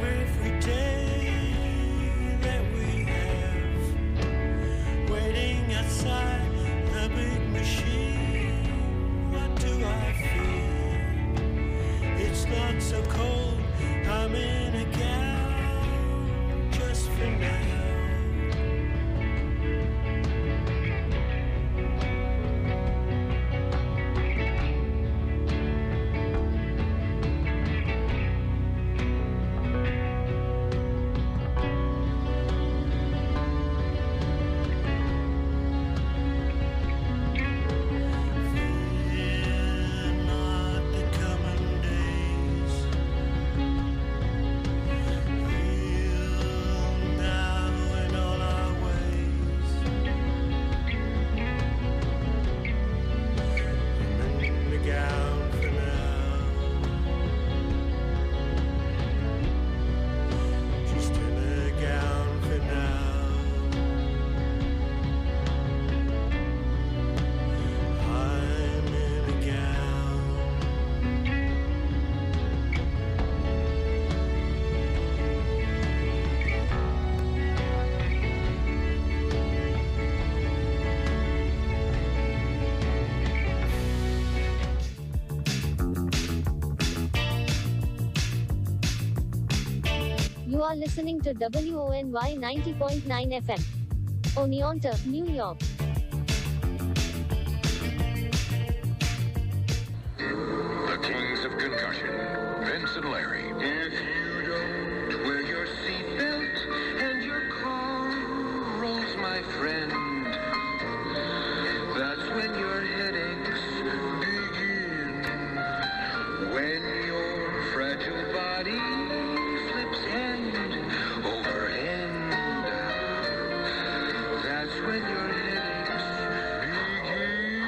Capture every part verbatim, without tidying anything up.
every day that we have, waiting outside the big machine. What do I feel? It's not so cold, I'm in a gown just for now. You are listening to W O N Y ninety point nine F M. Oneonta, New York. The Kings of Concussion, Vince and Larry. If you don't wear your seatbelt and your car rolls, my friend, that's when your headaches begin. When your fragile body flips hand over hand, that's when your headaches begin.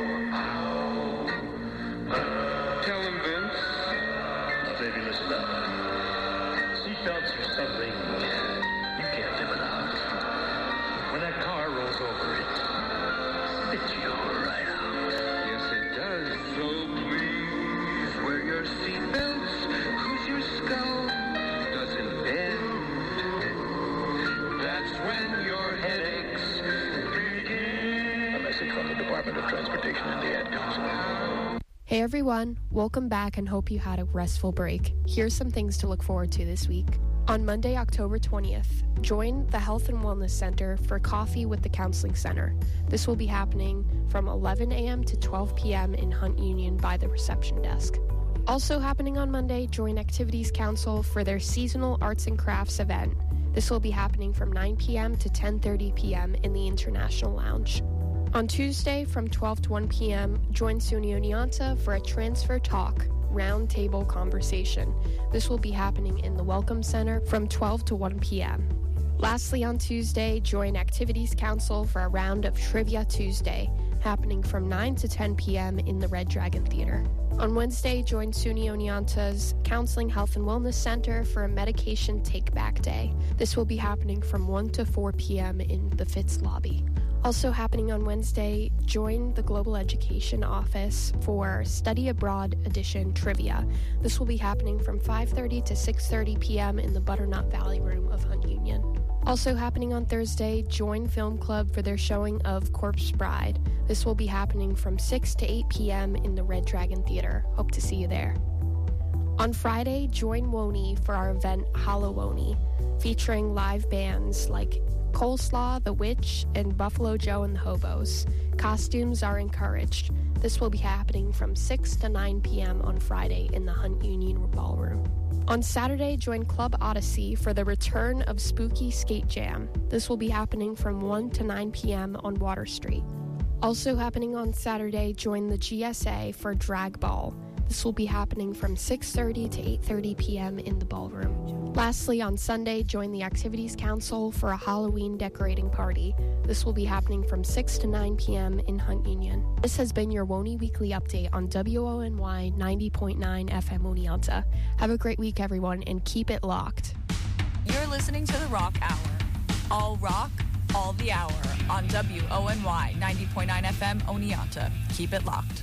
Tell him, Vince. Baby, listen up. Seatbelts are something you can't live without. When that car rolls over, it spits you right out. Yes, it does. So please wear your seatbelts, cause your skull doesn't bend. That's when your headaches begin. A message from the Department of Transportation and the Ad Council. Hey everyone, welcome back and hope you had a restful break. Here's some things to look forward to this week. On Monday, October twentieth, join the Health and Wellness Center for Coffee with the Counseling Center. This will be happening from eleven a.m. to twelve p.m. in Hunt Union by the reception desk. Also happening on Monday, join Activities Council for their seasonal arts and crafts event. This will be happening from nine p.m. to ten thirty p.m. in the International Lounge. On Tuesday from twelve to one p.m., join SUNY Oneonta for a Transfer Talk roundtable conversation. This will be happening in the Welcome Center from twelve to one p.m. Lastly, on Tuesday, join Activities Council for a round of Trivia Tuesday, happening from nine to ten p.m. in the Red Dragon Theater. On Wednesday, join SUNY Oneonta's Counseling Health and Wellness Center for a Medication Take-Back Day. This will be happening from one to four p.m. in the Fitz lobby. Also happening on Wednesday, join the Global Education Office for Study Abroad Edition Trivia. This will be happening from five thirty to six thirty p.m. in the Butternut Valley Room of Hunt Union. Also happening on Thursday, join Film Club for their showing of Corpse Bride. This will be happening from six to eight p.m. in the Red Dragon Theater. Hope to see you there. On Friday, join Woney for our event Hallowoni, featuring live bands like Coleslaw, The Witch, and Buffalo Joe and the Hobos. Costumes are encouraged. This will be happening from six to nine p.m. on Friday in the Hunt Union Ballroom. On Saturday, join Club Odyssey for the return of Spooky Skate Jam. This will be happening from one to nine p.m. on Water Street. Also happening on Saturday, join the G S A for Drag Ball. This will be happening from six thirty to eight thirty p.m. in the ballroom. Lastly, on Sunday, join the Activities Council for a Halloween decorating party. This will be happening from six to nine p.m. in Hunt Union. This has been your Woney Weekly Update on W O N Y ninety point nine F M Oneonta. Have a great week, everyone, and keep it locked. You're listening to The Rock Hour. All rock, all the hour on W O N Y ninety point nine F M Oneonta. Keep it locked.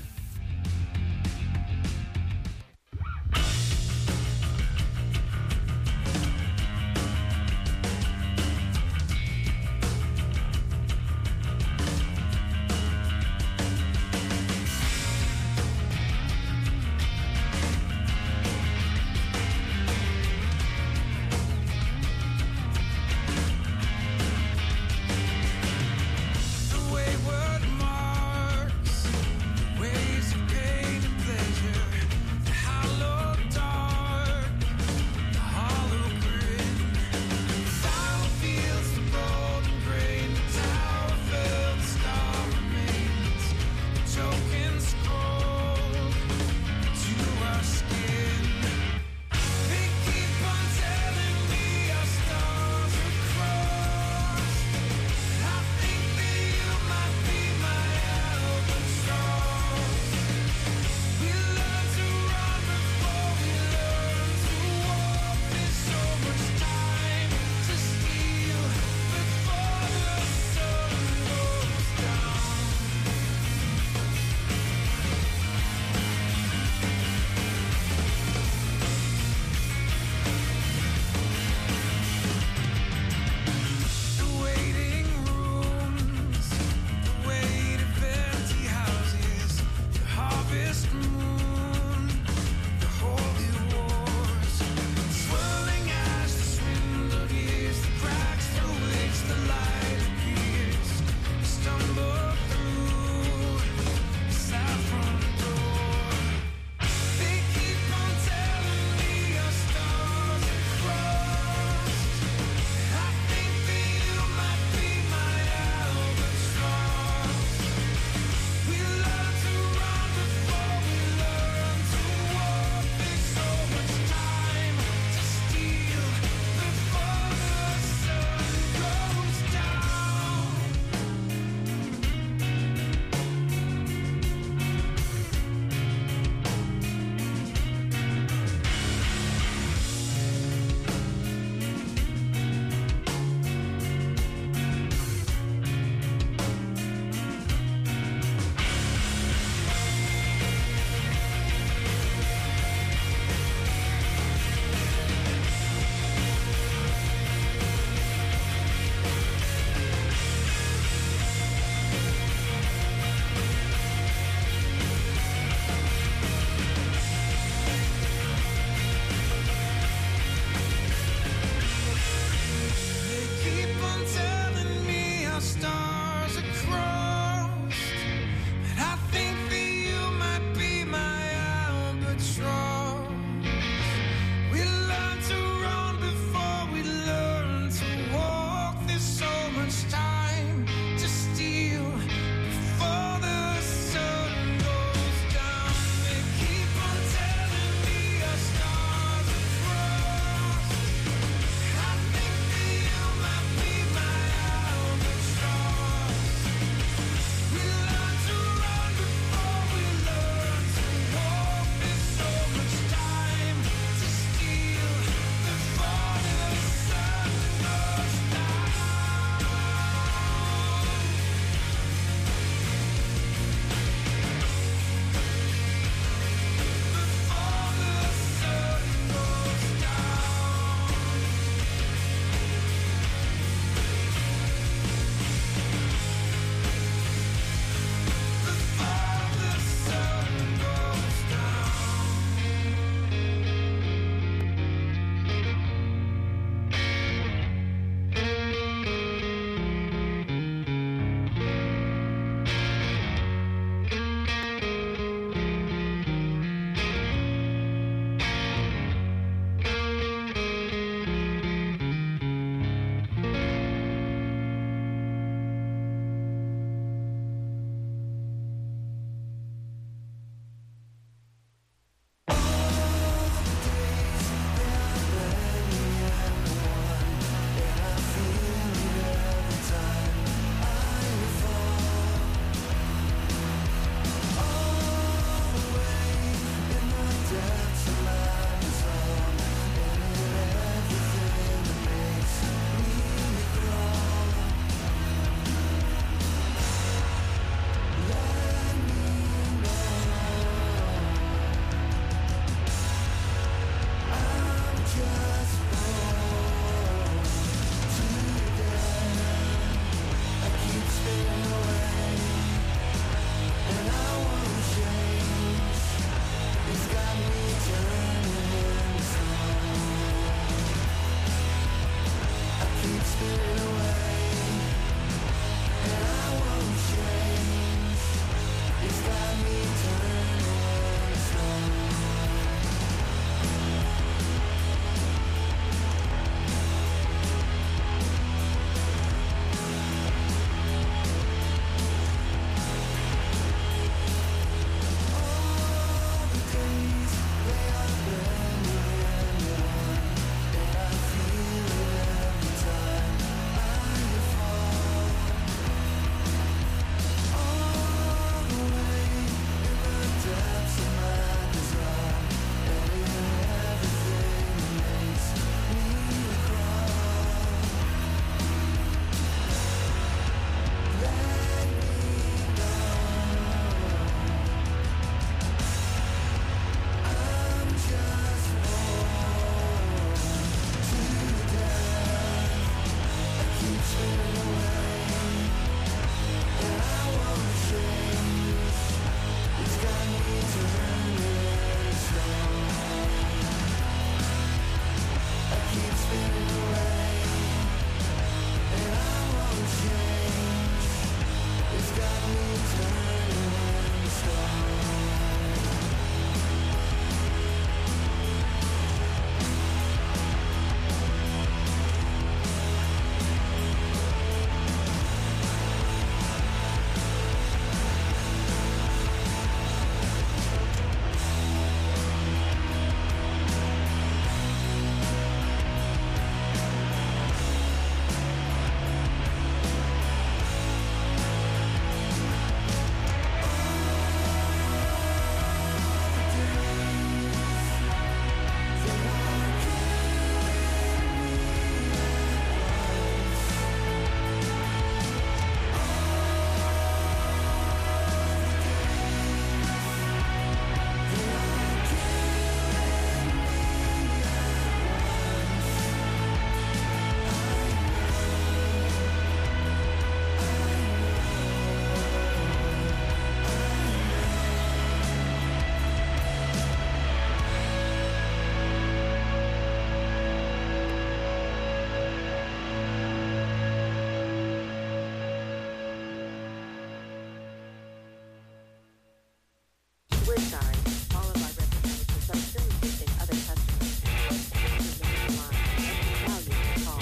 We're sorry. All of our representatives are still assisting other customers. Please remain in line and value your call.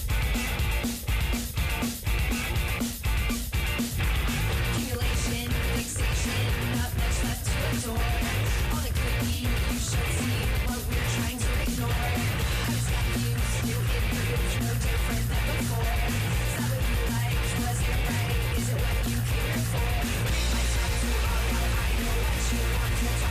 Accumulation, fixation, not much left to adore. On a cookie, you should see what we're trying to ignore. I was confused, new introduced, no different than before. Is that what you liked? Was it right? Is it what you cared for? My top to all, I know what you want to talk.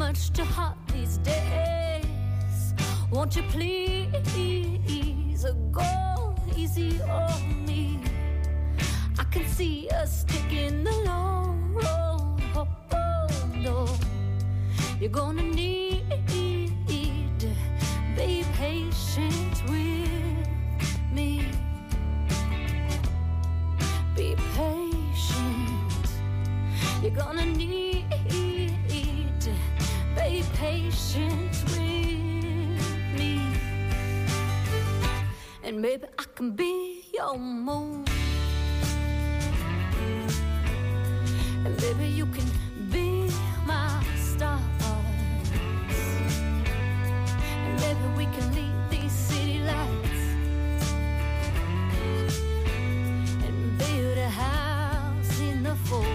much to heart these days. Won't you please go easy on me? I can see us taking the long road. Oh, oh, no. You're gonna need, be patient with me. Be patient. You're gonna need, be patient with me. And maybe I can be your moon. And baby, you can be my stars. And maybe we can leave these city lights and build a house in the forest.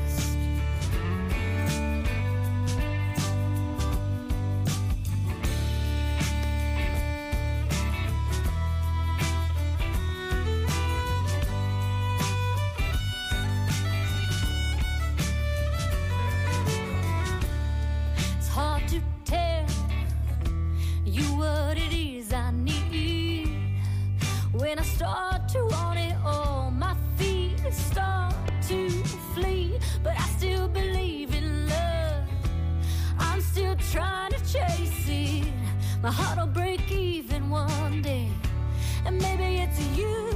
When I start to want it all, my feet start to flee. But I still believe in love. I'm still trying to chase it. My heart will break even one day. And maybe it's you,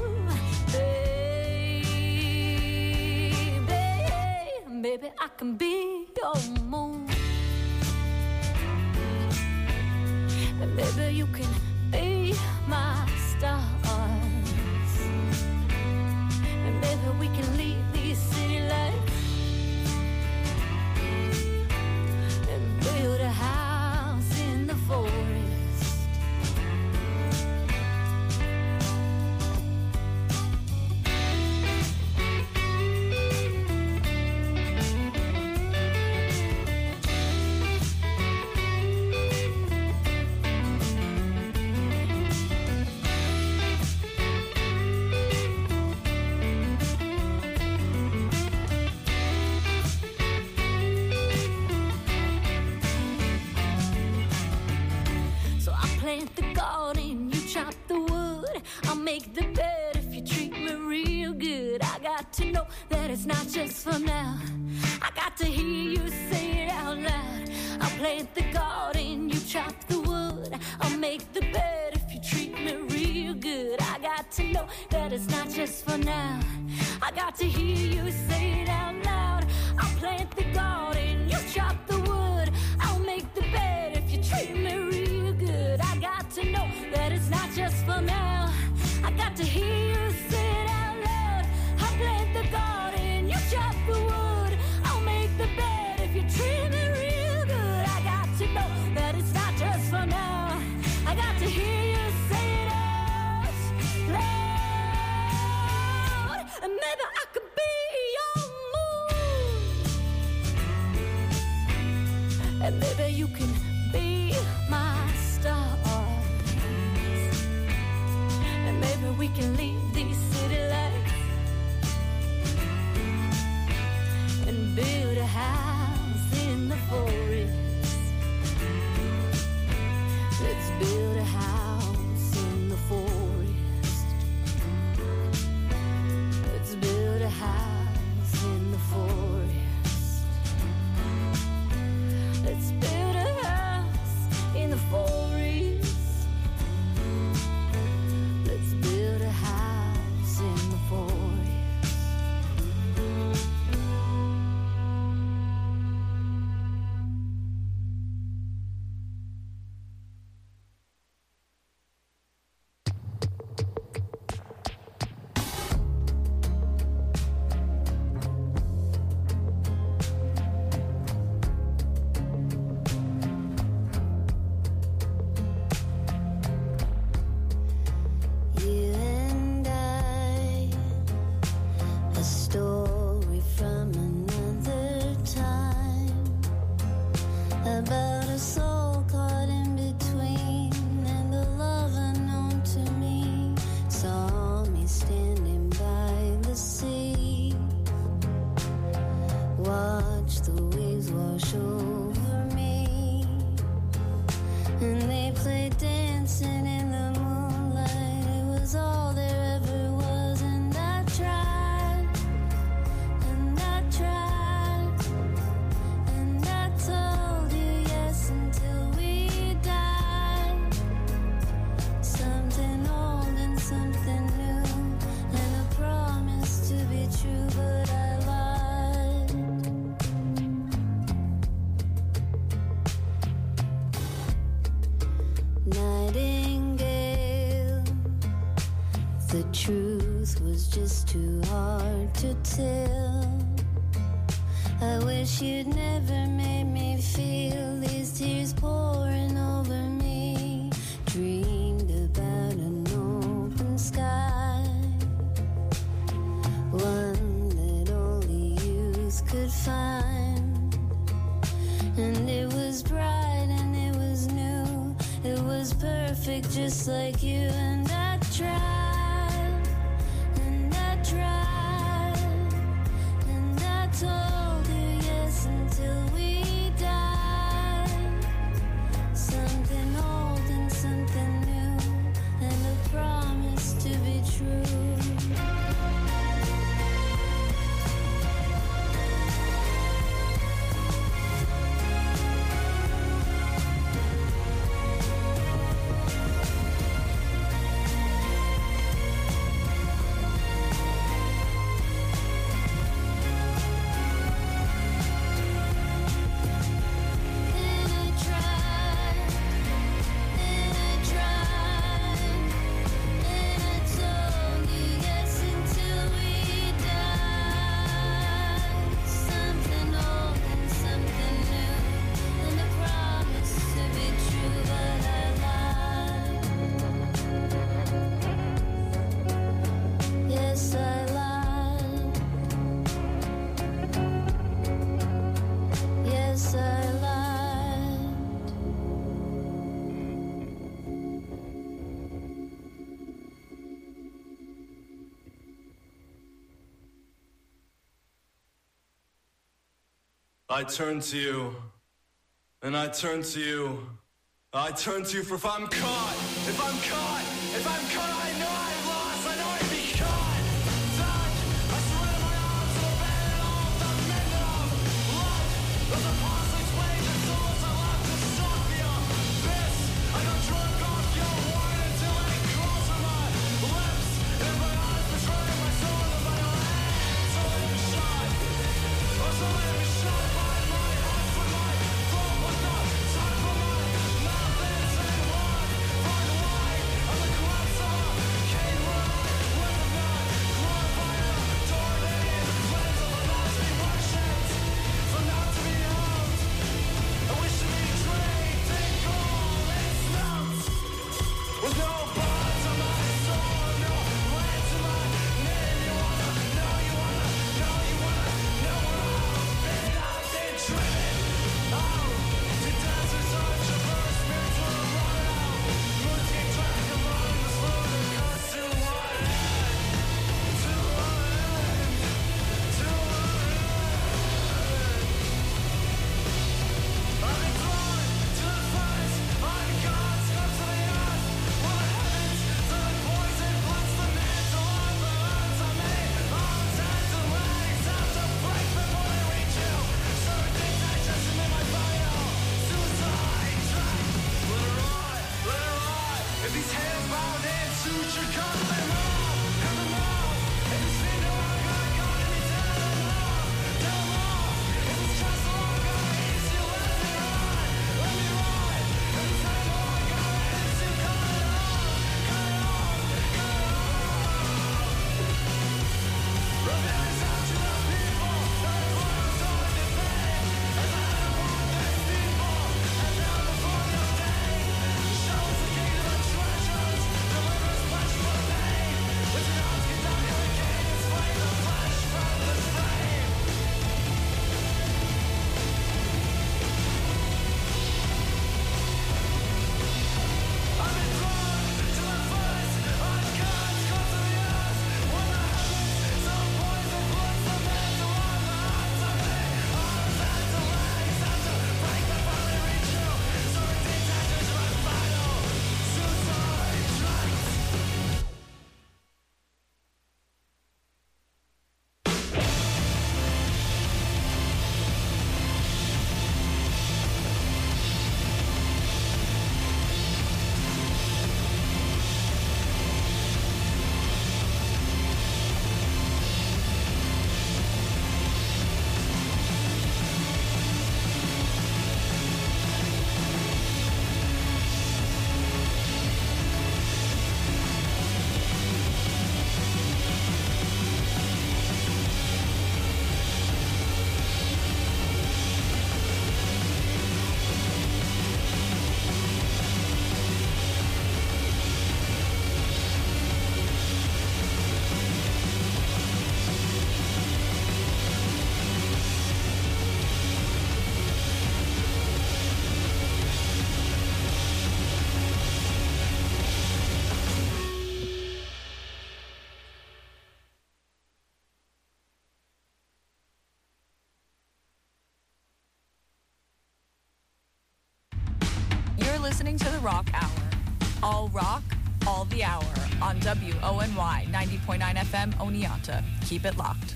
baby. Maybe I can be your moon. And maybe you can be my stars. And maybe we can leave these city lights and build a house in the forest. Plant the garden, you chop the wood. I'll make the bed if you treat me real good. I got to know that it's not just for now. I got to hear you say it out loud. I'll plant the garden, you chop the wood. I'll make the bed if you treat me real good. I got to know that it's not just for now. I got to hear you say it out loud. I'll plant the garden, you chop the wood. I'll make the bed if you treat me real good. I got to know that it's not just for now. I got to hear you say it out loud. I'll plant the garden, you chop the wood. I'll make the bed if you treat me real good. I got to know that it's not just for now. I got to hear you say it out loud. And maybe I could be your moon. And maybe you can be my stars. And maybe we can leave these city lights and build a house in the forest. Let's build a house in the forest. Let's build a house in the forest. Let's build a house in the forest. Let's build a house in the forest. You and I, a story from another time, about a soul caught in between and a love unknown to me. Saw me standing by the sea, watch the waves wash over me. nightingale. The truth was just too hard to tell. I wish you'd never made me feel these tears pouring over me. Dreamed about an open sky, one that only youth could find. And it was bright and it was new, it was perfect just like you. And I tried, and I tried, and I told you yes until we died. Something old and something new, and a promise to be true. I turn to you, and I turn to you, I turn to you for if I'm caught, if I'm caught, if I'm caught, I know I've lost, I know I'd be caught. Touch, I surrender my arms to the bed of the men of life. Those are parsley swings and souls I love to stop you. This, I got drunk off your wine until I close on my lips. And my eyes betray my soul and my hands. So let me shine, oh so let me shine. Things listening to the Rock Hour. All rock, all the hour on W O N Y ninety point nine F M Oneonta. Keep it locked.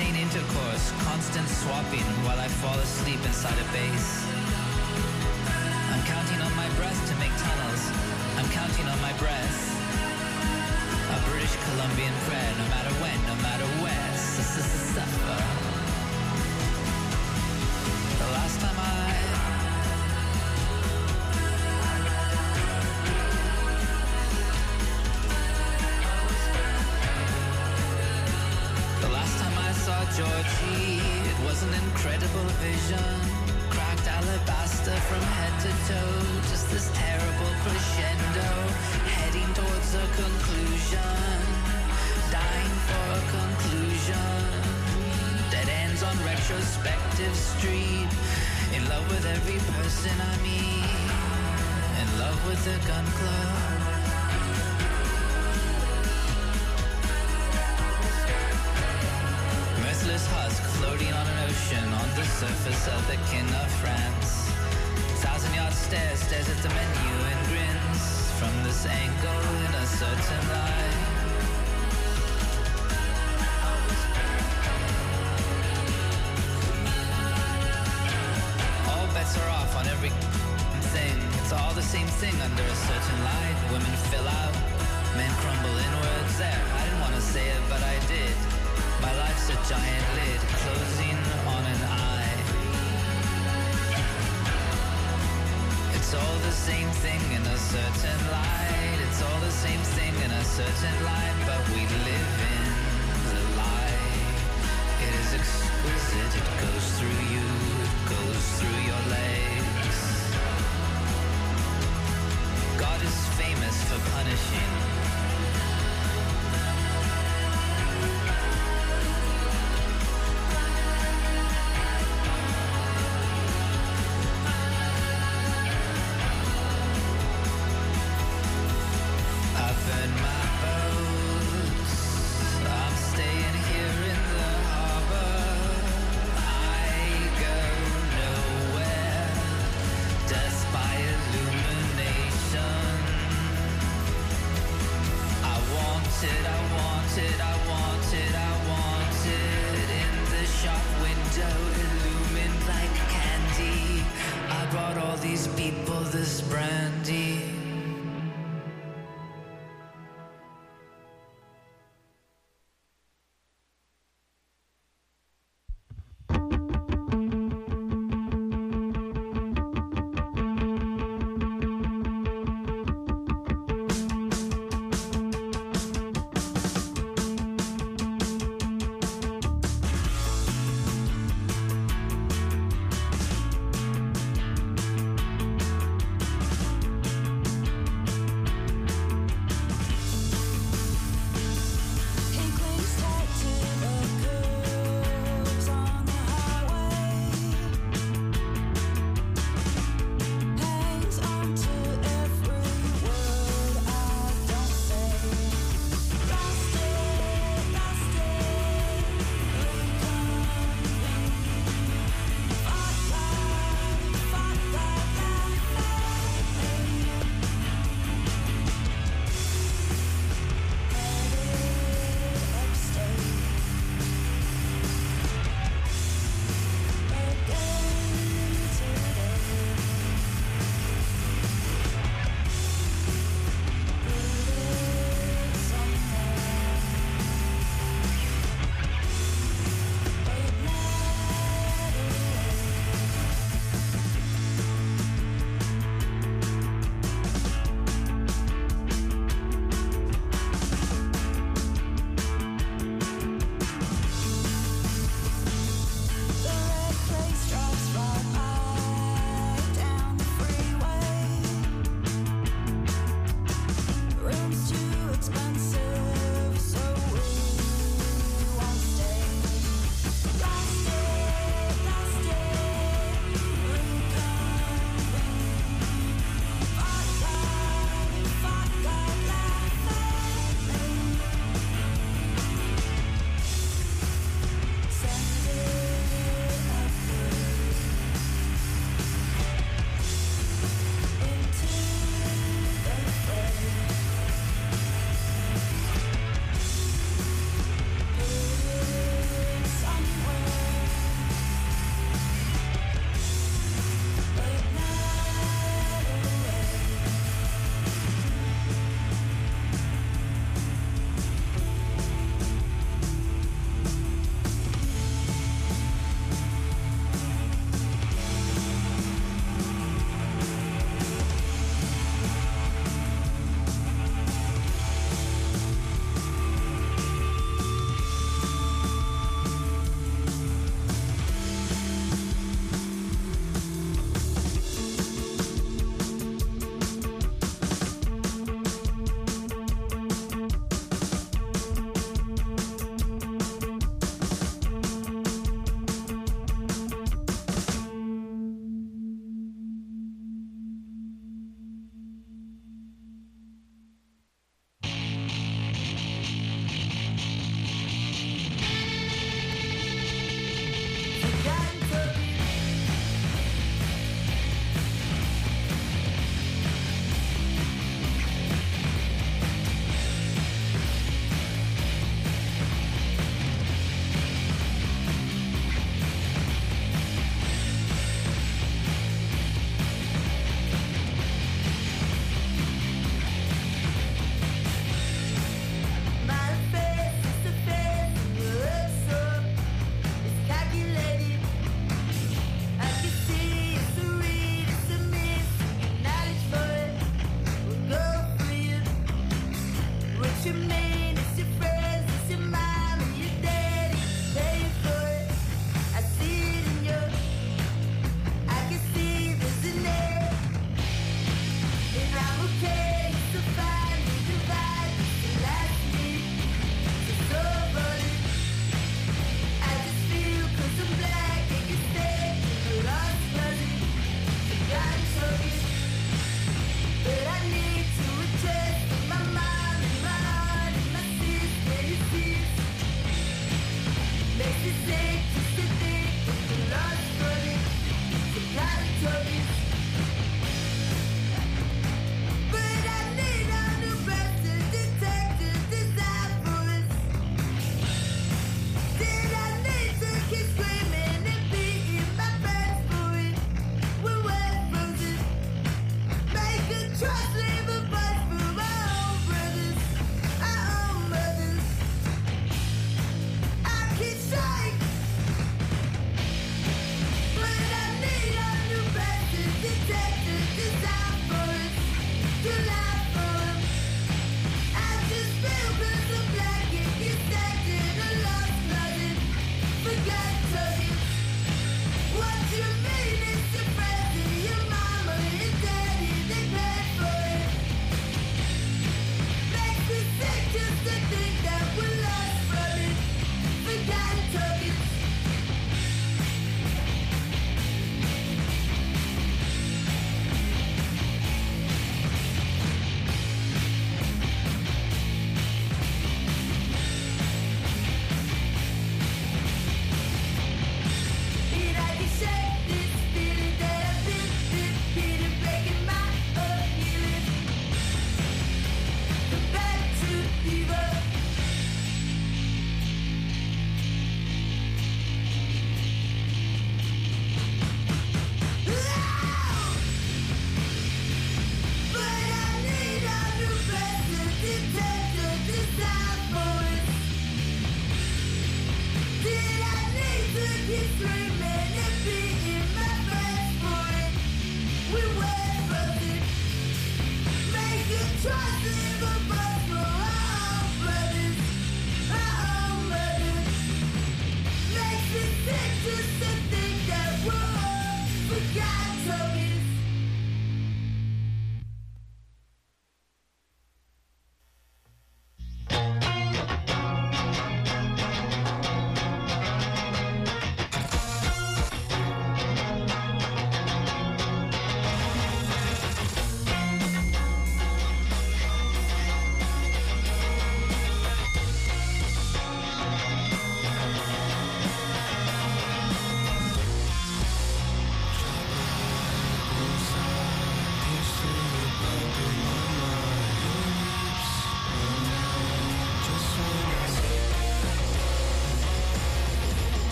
Insane intercourse, constant swapping while I fall asleep inside a base. I'm counting on my breath to make tunnels. I'm counting on my breath. A British Columbian prayer, no matter when, no matter where. Suffer. The last time I The last time I saw Georgie, it was an incredible vision. Cracked alabaster from head to toe, just this terrible crescendo, heading towards a conclusion, dying for a conclusion. Dead ends on retrospective street, in love with every person I meet, in love with the gun club. Merciless husk floating on an ocean on the surface of the kin of France. Thousand yard stare stares at the menu and grins from this angle in a certain light. All bets are off on every thing. It's all the same thing under a certain light. Women fill out, men crumble inwards. There, I didn't want to say it, but I did. My life's a giant lid closing on an eye. It's all the same thing in a certain light. It's all the same thing in a certain light, but we live in the light. It is exquisite, it goes through you, it goes through your legs. God is famous for punishing.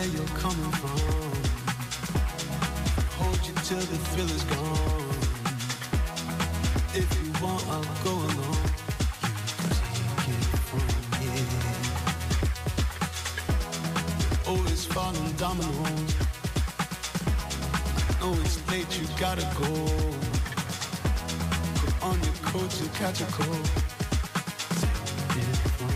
where you're coming from. Hold you till the thrill is gone. If you want, I'll go along. You take it from here. Always falling dominoes. I know it's late, you gotta go. Put on your coat to catch a cold. Take it from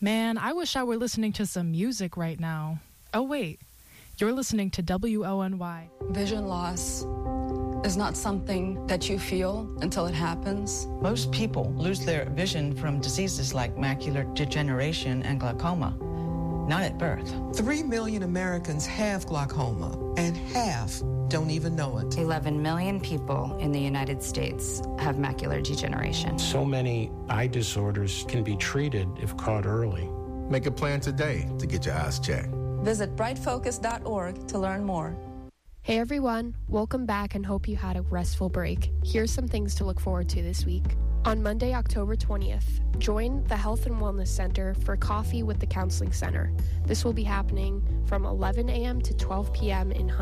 Man, I wish I were listening to some music right now. Oh, wait. You're listening to W O N Y. Vision loss is not something that you feel until it happens. Most people lose their vision from diseases like macular degeneration and glaucoma, not at birth. Three million Americans have glaucoma, and half don't even know it. eleven million people in the United States have macular degeneration. So many eye disorders can be treated if caught early. Make a plan today to get your eyes checked. Visit bright focus dot org to learn more. Hey everyone, welcome back and hope you had a restful break. Here's some things to look forward to this week. On Monday, October twentieth, join the Health and Wellness Center for Coffee with the Counseling Center. This will be happening from eleven a.m. to twelve p.m. in